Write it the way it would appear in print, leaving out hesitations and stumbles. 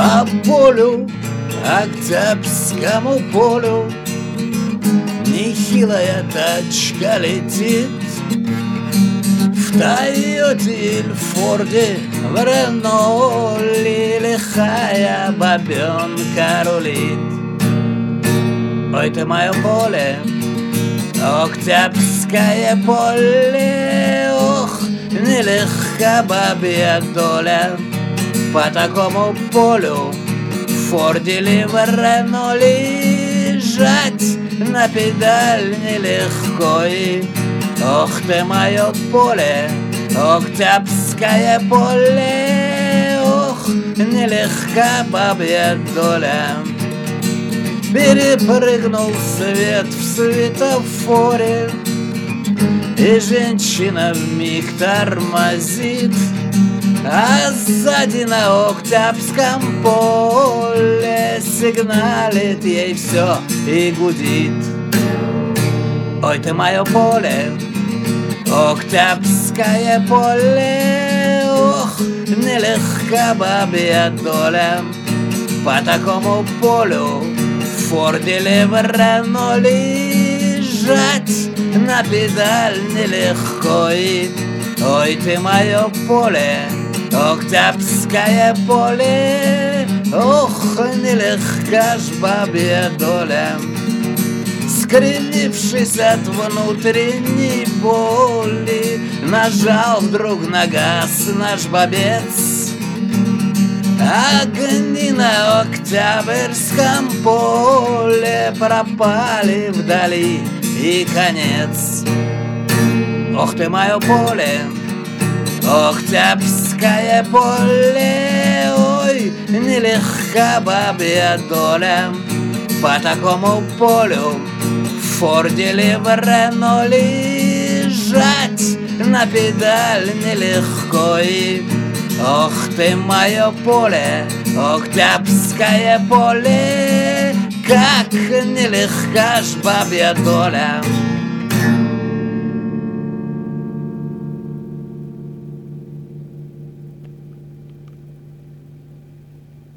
По полю, Октябрьскому полю, нехилая тачка летит. В Тойоте или Форде, в Реноле лихая бабенка рулит. Ой, ты мое поле, Октябрьское поле, ох, нелегка бабья доля. По такому полю в Форде или в Реноле жать на педаль нелегко. И ох ты мое поле, Октябрьское поле, ох, нелегка бабья доля. Перепрыгнул свет в светофоре, и женщина вмиг тормозит, а сзади на Октябрьском поле сигналит ей все и гудит. Ой, ты мое поле, Октябрьское поле, ох, нелегка бабья доля. По такому полю в Форде или в Реноле жать на педаль нелегко. И ой, ты мое поле, Октябрьское поле, ох, нелегка ж бабья доля. Скривившись от внутренней боли, нажал вдруг на газ наш бобец. Огни на Октябрьском поле пропали вдали, и конец. Ох ты мое поле, Октябрьское поле, ой, нелегка бабья доля. По такому полю в Форде или в Реноле жать на педаль нелегко. И ох ты мое поле, Октябрьское поле, как нелегка ж бабья доля.